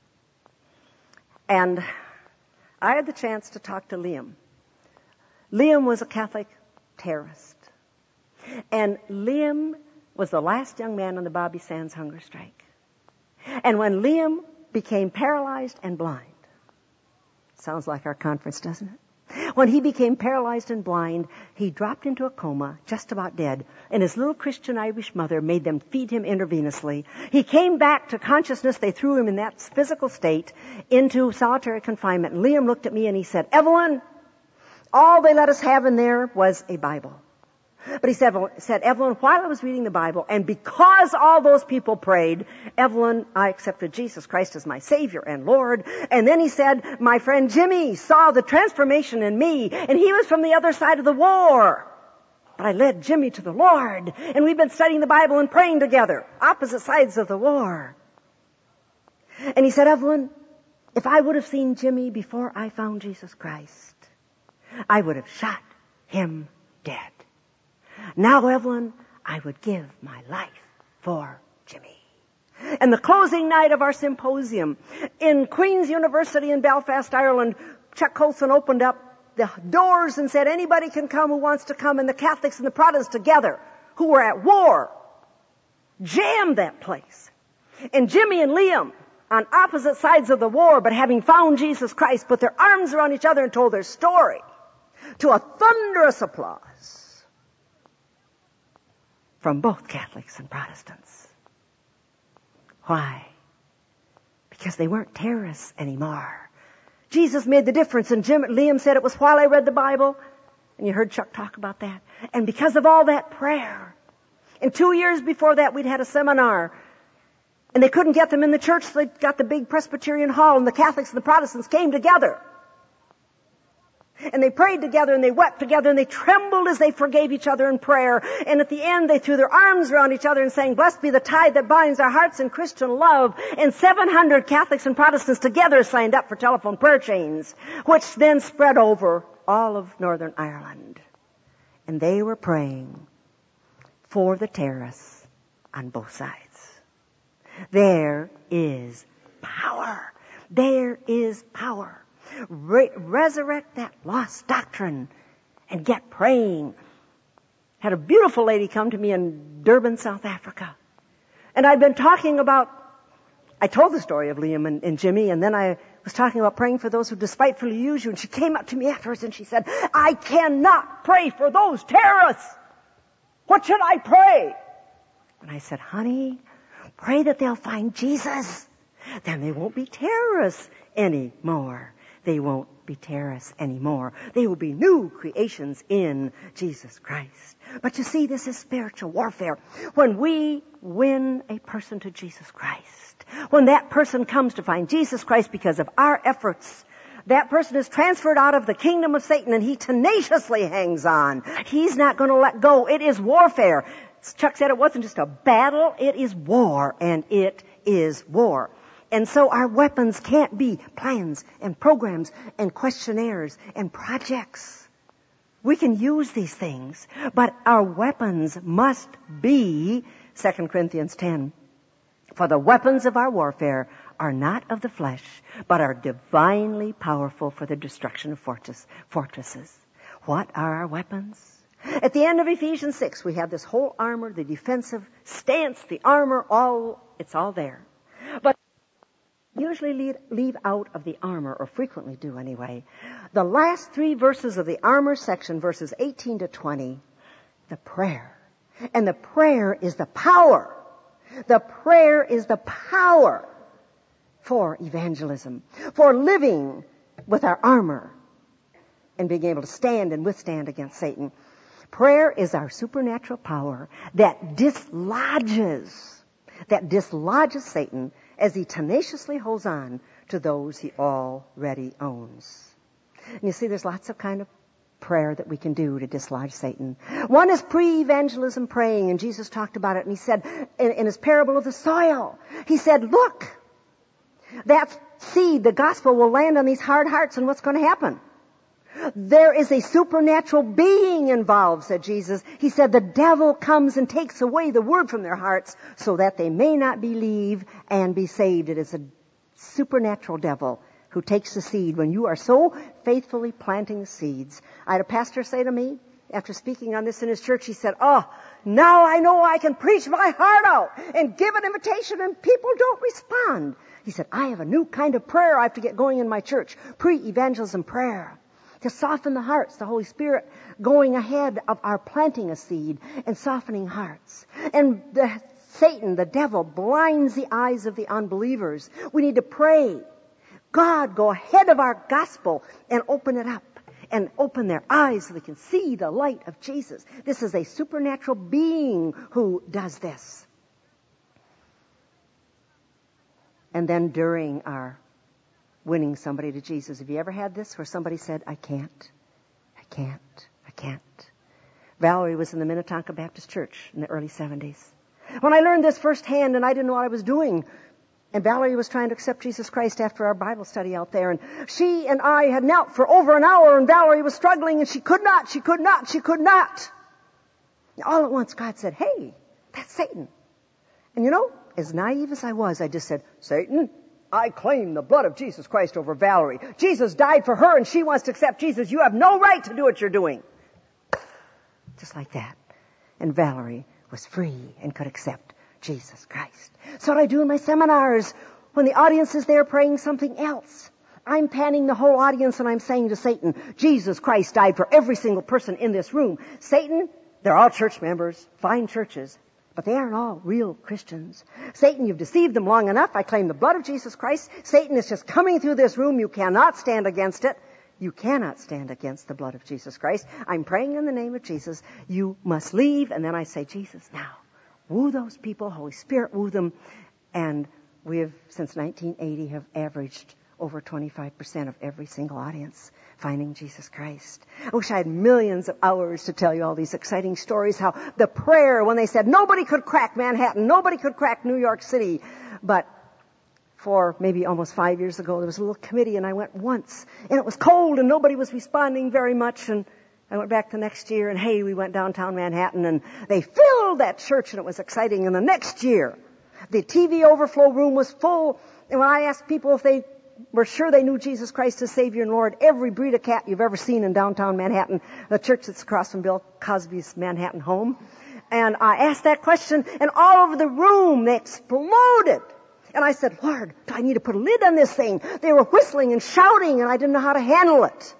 And I had the chance to talk to Liam. Liam was a Catholic terrorist. And Liam was the last young man on the Bobby Sands hunger strike. And when Liam became paralyzed and blind, sounds like our conference, doesn't it? When he became paralyzed and blind, he dropped into a coma, just about dead, and his little Christian Irish mother made them feed him intravenously. He came back to consciousness. They threw him in that physical state into solitary confinement. And Liam looked at me and he said, Evelyn, all they let us have in there was a Bible. But he said, said, Evelyn, while I was reading the Bible, and because all those people prayed, Evelyn, I accepted Jesus Christ as my Savior and Lord. And then he said, my friend Jimmy saw the transformation in me, and he was from the other side of the war. But I led Jimmy to the Lord, and we've been studying the Bible and praying together, opposite sides of the war. And he said, Evelyn, if I would have seen Jimmy before I found Jesus Christ, I would have shot him dead. Now, Evelyn, I would give my life for Jimmy. And the closing night of our symposium in Queen's University in Belfast, Ireland, Chuck Colson opened up the doors and said, anybody can come who wants to come. And the Catholics and the Protestants together, who were at war, jammed that place. And Jimmy and Liam, on opposite sides of the war, but having found Jesus Christ, put their arms around each other and told their story to a thunderous applause from both Catholics and Protestants. Why? Because they weren't terrorists anymore. Jesus made the difference, and Jim, Liam said it was while I read the Bible, and you heard Chuck talk about that. And because of all that prayer, and two years before that we'd had a seminar, and they couldn't get them in the church, so they got the big Presbyterian hall, and the Catholics and the Protestants came together. And they prayed together, and they wept together, and they trembled as they forgave each other in prayer. And at the end, they threw their arms around each other and sang, blessed be the tie that binds our hearts in Christian love. And seven hundred Catholics and Protestants together signed up for telephone prayer chains, which then spread over all of Northern Ireland. And they were praying for the terrorists on both sides. There is power. There is power. Re- resurrect that lost doctrine and get praying. Had a beautiful lady come to me in Durban, South Africa. And I'd been talking about, I told the story of Liam and, and Jimmy, and then I was talking about praying for those who despitefully use you. And she came up to me afterwards and she said, I cannot pray for those terrorists. What should I pray? And I said, honey, pray that they'll find Jesus. Then they won't be terrorists anymore. They won't be terrorists anymore. They will be new creations in Jesus Christ. But you see, this is spiritual warfare. When we win a person to Jesus Christ, when that person comes to find Jesus Christ because of our efforts, that person is transferred out of the kingdom of Satan and he tenaciously hangs on. He's not going to let go. It is warfare. Chuck said it wasn't just a battle, it is war, and it is war. And so our weapons can't be plans and programs and questionnaires and projects. We can use these things, but our weapons must be, Second Corinthians ten, for the weapons of our warfare are not of the flesh, but are divinely powerful for the destruction of fortress, fortresses. What are our weapons? At the end of Ephesians six, we have this whole armor, the defensive stance, the armor, all, it's all there. But usually leave, leave out of the armor, or frequently do anyway, the last three verses of the armor section, verses eighteen to twenty, the prayer. And the prayer is the power. The prayer is the power for evangelism, for living with our armor and being able to stand and withstand against Satan. Prayer is our supernatural power that dislodges, that dislodges Satan as he tenaciously holds on to those he already owns. And you see, there's lots of kind of prayer that we can do to dislodge Satan. One is pre-evangelism praying, and Jesus talked about it, and he said, in, in his parable of the soil, he said, look, that seed, the gospel, will land on these hard hearts, and what's going to happen? There is a supernatural being involved, said Jesus. He said the devil comes and takes away the word from their hearts so that they may not believe and be saved. It is a supernatural devil who takes the seed when you are so faithfully planting seeds. I had a pastor say to me, after speaking on this in his church, he said, oh, now I know I can preach my heart out and give an invitation and people don't respond. He said, I have a new kind of prayer I have to get going in my church, pre-evangelism prayer. To soften the hearts, the Holy Spirit going ahead of our planting a seed and softening hearts. And the Satan, the devil, blinds the eyes of the unbelievers. We need to pray. God, go ahead of our gospel and open it up and open their eyes so they can see the light of Jesus. This is a supernatural being who does this. And then during our winning somebody to Jesus. Have you ever had this where somebody said, I can't, I can't, I can't? Valerie was in the Minnetonka Baptist Church in the early seventies. When I learned this firsthand and I didn't know what I was doing, and Valerie was trying to accept Jesus Christ after our Bible study out there, and she and I had knelt for over an hour, and Valerie was struggling, and she could not, she could not, she could not. And all at once God said, hey, that's Satan. And you know, as naive as I was, I just said, Satan, I claim the blood of Jesus Christ over Valerie. Jesus died for her and she wants to accept Jesus. You have no right to do what you're doing. Just like that. And Valerie was free and could accept Jesus Christ. So what I do in my seminars, when the audience is there praying something else, I'm panning the whole audience and I'm saying to Satan, Jesus Christ died for every single person in this room. Satan, they're all church members, fine churches, but they aren't all real Christians. Satan, you've deceived them long enough. I claim the blood of Jesus Christ. Satan is just coming through this room. You cannot stand against it. You cannot stand against the blood of Jesus Christ. I'm praying in the name of Jesus. You must leave. And then I say, Jesus, now, woo those people. Holy Spirit, woo them. And we have, since nineteen eighty, have averaged over twenty-five percent of every single audience finding Jesus Christ. I wish I had millions of hours to tell you all these exciting stories, how the prayer, when they said nobody could crack Manhattan, nobody could crack New York City, but for maybe almost five years ago, there was a little committee and I went once, and it was cold and nobody was responding very much, and I went back the next year and hey, we went downtown Manhattan and they filled that church and it was exciting. And the next year, the T V overflow room was full, and when I asked people if they we're sure they knew Jesus Christ as Savior and Lord, every breed of cat you've ever seen in downtown Manhattan, the church that's across from Bill Cosby's Manhattan home. And I asked that question, and all over the room they exploded. And I said, Lord, do I need to put a lid on this thing? They were whistling and shouting, and I didn't know how to handle it.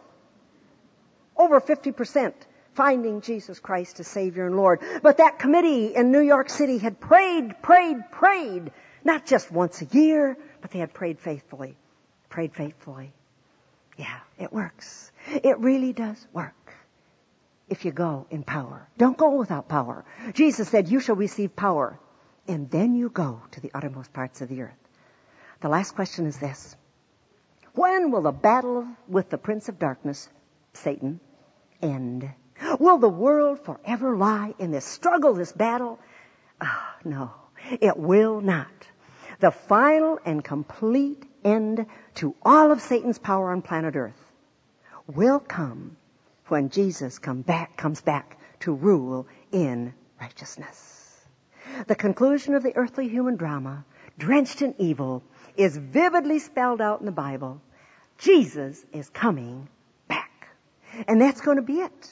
Over fifty percent finding Jesus Christ as Savior and Lord. But that committee in New York City had prayed, prayed, prayed, not just once a year, but they had prayed faithfully. Prayed faithfully. Yeah, it works. It really does work if you go in power. Don't go without power. Jesus said, you shall receive power, and then you go to the uttermost parts of the earth. The last question is this. When will the battle with the prince of darkness, Satan, end? Will the world forever lie in this struggle, this battle? Ah, oh, no, it will not. The final and complete end to all of Satan's power on planet Earth will come when Jesus come back, comes back to rule in righteousness. The conclusion of the earthly human drama, drenched in evil, is vividly spelled out in the Bible. Jesus is coming back. And that's going to be it.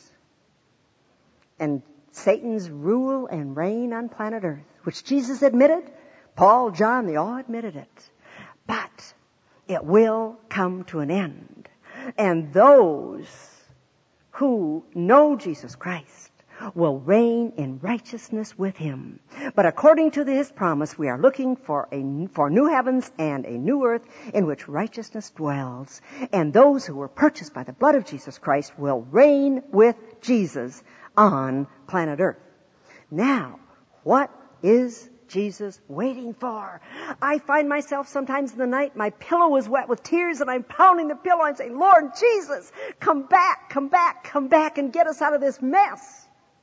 And Satan's rule and reign on planet Earth, which Jesus admitted, Paul, John, they all admitted it. But It will come to an end. And those who know Jesus Christ will reign in righteousness with him. But according to his promise, we are looking for a for new heavens and a new earth in which righteousness dwells. And those who were purchased by the blood of Jesus Christ will reign with Jesus on planet Earth. Now, what is Jesus waiting for? I find myself sometimes in the night, my pillow is wet with tears, and I'm pounding the pillow. I'm saying, Lord Jesus, come back, come back, come back and get us out of this mess.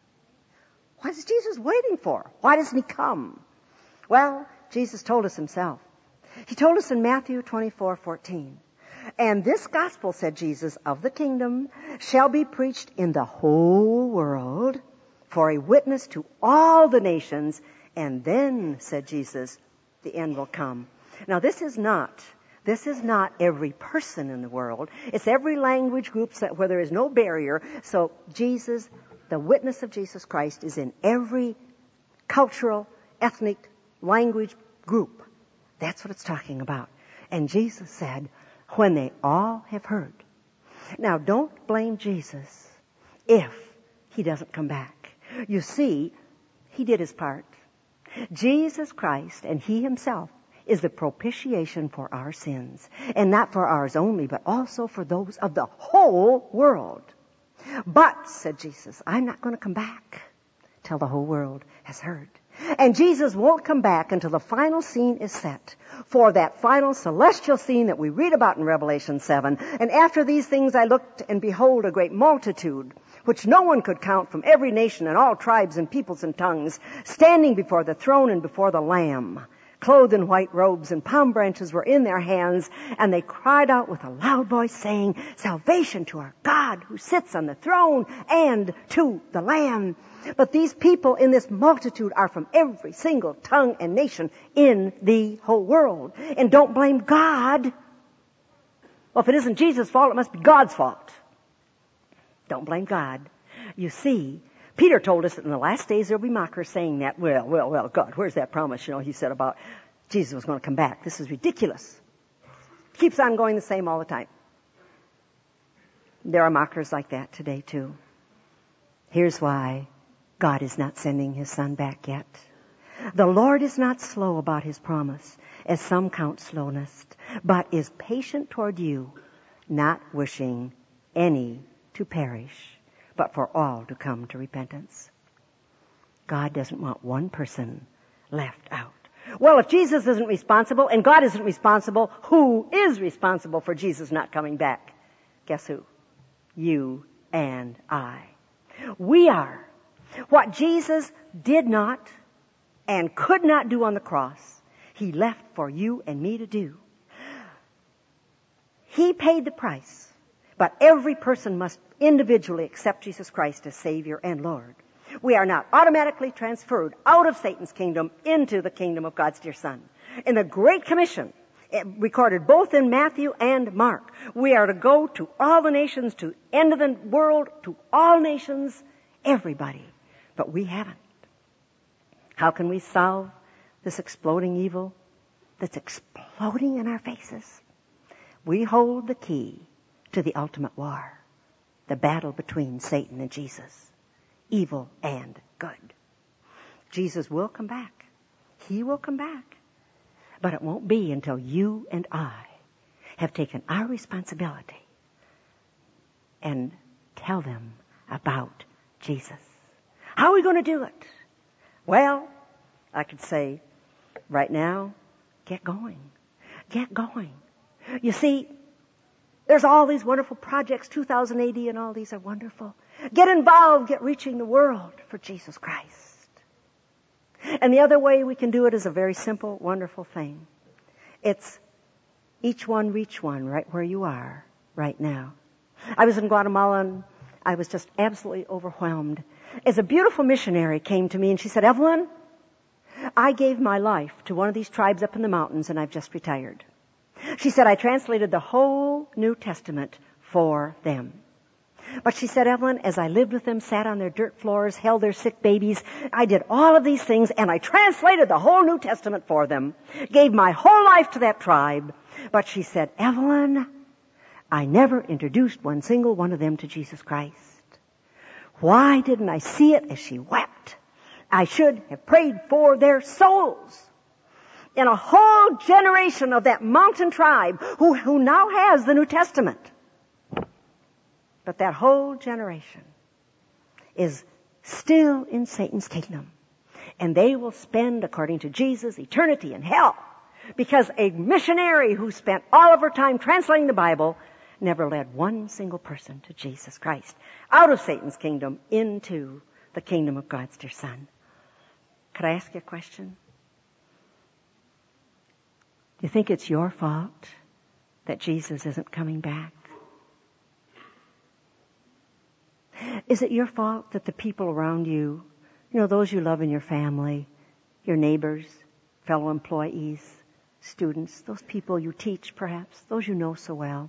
What is Jesus waiting for? Why doesn't he come? Well, Jesus told us himself. He told us in Matthew twenty-four fourteen. And this gospel, said Jesus, of the kingdom shall be preached in the whole world for a witness to all the nations. And then, said Jesus, the end will come. Now this is not, this is not every person in the world. It's every language group where there is no barrier. So Jesus, the witness of Jesus Christ, is in every cultural, ethnic, language group. That's what it's talking about. And Jesus said, when they all have heard. Now, don't blame Jesus if he doesn't come back. You see, he did his part. Jesus Christ, and he himself, is the propitiation for our sins. And not for ours only, but also for those of the whole world. But, said Jesus, I'm not going to come back till the whole world has heard. And Jesus won't come back until the final scene is set for that final celestial scene that we read about in Revelation seven. And after these things I looked, and behold, a great multitude, which no one could count, from every nation and all tribes and peoples and tongues, standing before the throne and before the Lamb, clothed in white robes, and palm branches were in their hands, and they cried out with a loud voice, saying, Salvation to our God who sits on the throne and to the Lamb. But these people in this multitude are from every single tongue and nation in the whole world. And don't blame God. Well, if it isn't Jesus' fault, it must be God's fault. Don't blame God. You see, Peter told us that in the last days there will be mockers saying that, well, well, well, God, where's that promise, you know, he said about Jesus was going to come back. This is ridiculous. Keeps on going the same all the time. There are mockers like that today, too. Here's why God is not sending his Son back yet. The Lord is not slow about his promise, as some count slowness, but is patient toward you, not wishing any to perish, but for all to come to repentance. God doesn't want one person left out. Well, if Jesus isn't responsible and God isn't responsible, who is responsible for Jesus not coming back? Guess who? You and I. We are. What Jesus did not and could not do on the cross, he left for you and me to do. He paid the price, but every person must individually accept Jesus Christ as Savior and Lord. We are not automatically transferred out of Satan's kingdom into the kingdom of God's dear Son. In the Great Commission, recorded both in Matthew and Mark, we are to go to all the nations, to end of the world, to all nations, everybody. But we haven't. How can we solve this exploding evil that's exploding in our faces? We hold the key to the ultimate war, the battle between Satan and Jesus, evil and good. Jesus will come back. He will come back. But it won't be until you and I have taken our responsibility and tell them about Jesus. How are we going to do it? Well, I could say, right now, get going. Get going. You see, there's all these wonderful projects, two thousand A D, and all these are wonderful. Get involved, get reaching the world for Jesus Christ. And the other way we can do it is a very simple, wonderful thing. It's each one reach one right where you are right now. I was in Guatemala and I was just absolutely overwhelmed as a beautiful missionary came to me and she said, Evelyn, I gave my life to one of these tribes up in the mountains and I've just retired. She said, I translated the whole New Testament for them. But she said, Evelyn, as I lived with them, sat on their dirt floors, held their sick babies, I did all of these things and I translated the whole New Testament for them, gave my whole life to that tribe, But she said, Evelyn, I never introduced one single one of them to Jesus Christ. Why didn't I see it as she wept? I should have prayed for their souls. In a whole generation of that mountain tribe who, who now has the New Testament. But that whole generation is still in Satan's kingdom. And they will spend, according to Jesus, eternity in hell. Because a missionary who spent all of her time translating the Bible never led one single person to Jesus Christ. Out of Satan's kingdom into the kingdom of God's dear Son. Could I ask you a question? Do you think it's your fault that Jesus isn't coming back? Is it your fault that the people around you, you know, those you love in your family, your neighbors, fellow employees, students, those people you teach perhaps, those you know so well,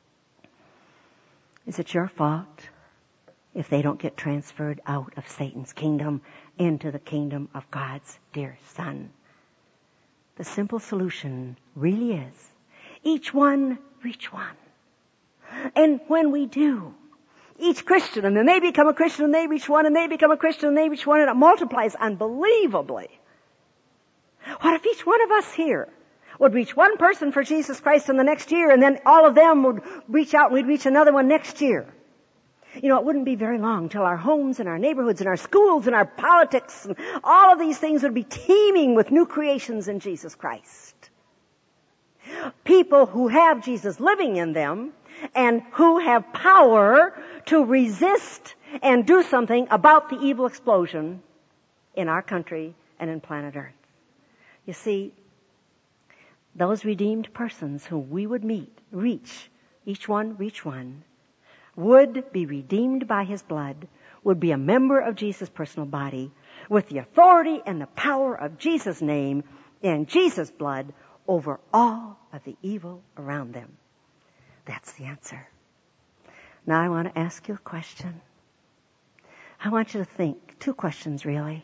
is it your fault if they don't get transferred out of Satan's kingdom into the kingdom of God's dear Son? The simple solution really is, each one reach one. And when we do, each Christian, and then they become a Christian and they reach one, and they become a Christian and they reach one, and it multiplies unbelievably. What if each one of us here would reach one person for Jesus Christ in the next year, and then all of them would reach out and we'd reach another one next year? You know, it wouldn't be very long till our homes and our neighborhoods and our schools and our politics and all of these things would be teeming with new creations in Jesus Christ. People who have Jesus living in them and who have power to resist and do something about the evil explosion in our country and in planet Earth. You see, those redeemed persons whom we would meet, reach, each one reach one, would be redeemed by His blood, would be a member of Jesus' personal body, with the authority and the power of Jesus' name and Jesus' blood over all of the evil around them. That's the answer. Now I want to ask you a question. I want you to think, two questions really.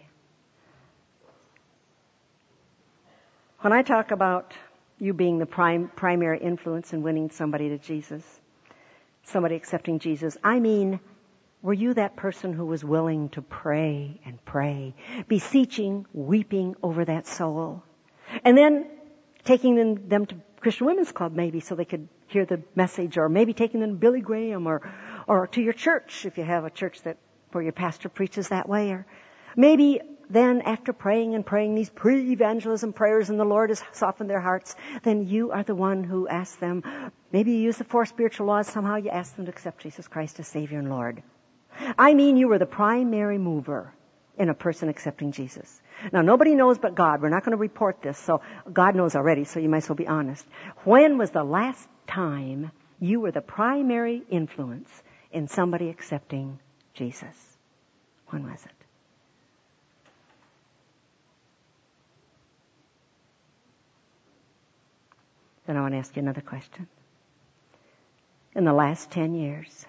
When I talk about you being the prime, primary influence in winning somebody to Jesus, somebody accepting Jesus, I mean, were you that person who was willing to pray and pray, beseeching, weeping over that soul, and then taking them, them to Christian Women's Club maybe so they could hear the message, or maybe taking them to Billy Graham, or or to your church if you have a church that where your pastor preaches that way, or maybe then after praying and praying these pre-evangelism prayers and the Lord has softened their hearts, then you are the one who asks them, maybe you use the four spiritual laws, somehow you ask them to accept Jesus Christ as Savior and Lord. I mean, you were the primary mover in a person accepting Jesus. Now, nobody knows but God. We're not going to report this, so God knows already, so you might as well be honest. When was the last time you were the primary influence in somebody accepting Jesus? When was it? Then I want to ask you another question. In the last ten years,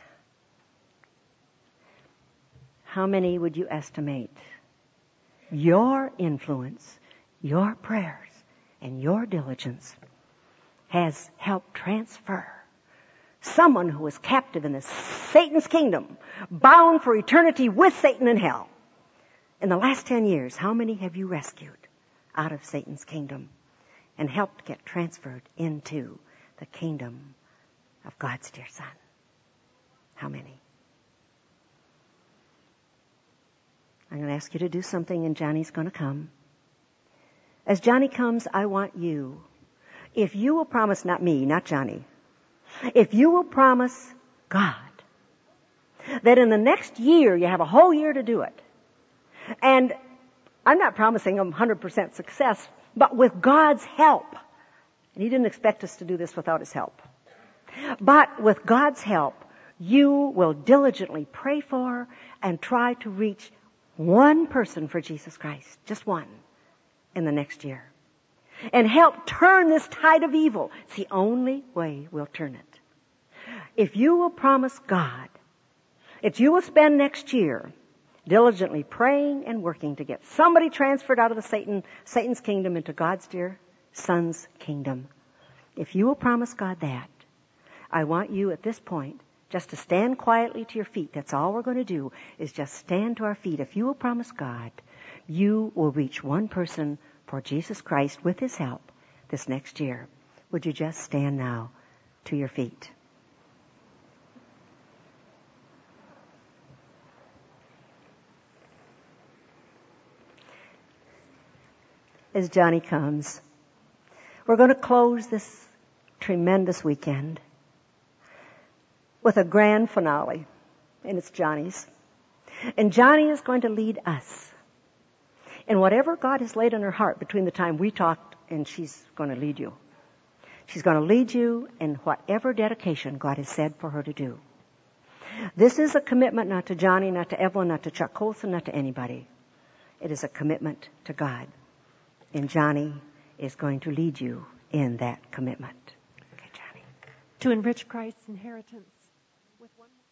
how many would you estimate your influence, your prayers, and your diligence has helped transfer someone who was captive in this Satan's kingdom, bound for eternity with Satan in hell? In the last ten years, how many have you rescued out of Satan's kingdom and helped get transferred into the kingdom of God's dear Son? How many? I'm going to ask you to do something, and Johnny's going to come. As Johnny comes, I want you, if you will promise, not me, not Johnny, if you will promise God that in the next year, you have a whole year to do it. And I'm not promising them one hundred percent success, but with God's help. And He didn't expect us to do this without His help. But with God's help, you will diligently pray for and try to reach one person for Jesus Christ, just one, in the next year. And help turn this tide of evil. It's the only way we'll turn it. If you will promise God, if you will spend next year diligently praying and working to get somebody transferred out of the Satan, Satan's kingdom into God's dear Son's kingdom, If you will promise God that, I want you at this point just to stand quietly to your feet. That's all we're going to do, is just stand to our feet. If you will promise God, you will reach one person for Jesus Christ with His help this next year. Would you just stand now to your feet? As Johnny comes, we're going to close this tremendous weekend with a grand finale, and it's Johnny's. And Johnny is going to lead us in whatever God has laid on her heart between the time we talked and she's going to lead you. She's going to lead you in whatever dedication God has said for her to do. This is a commitment not to Johnny, not to Evelyn, not to Chuck Colson, not to anybody. It is a commitment to God. And Johnny is going to lead you in that commitment. Okay, Johnny. To enrich Christ's inheritance with one more.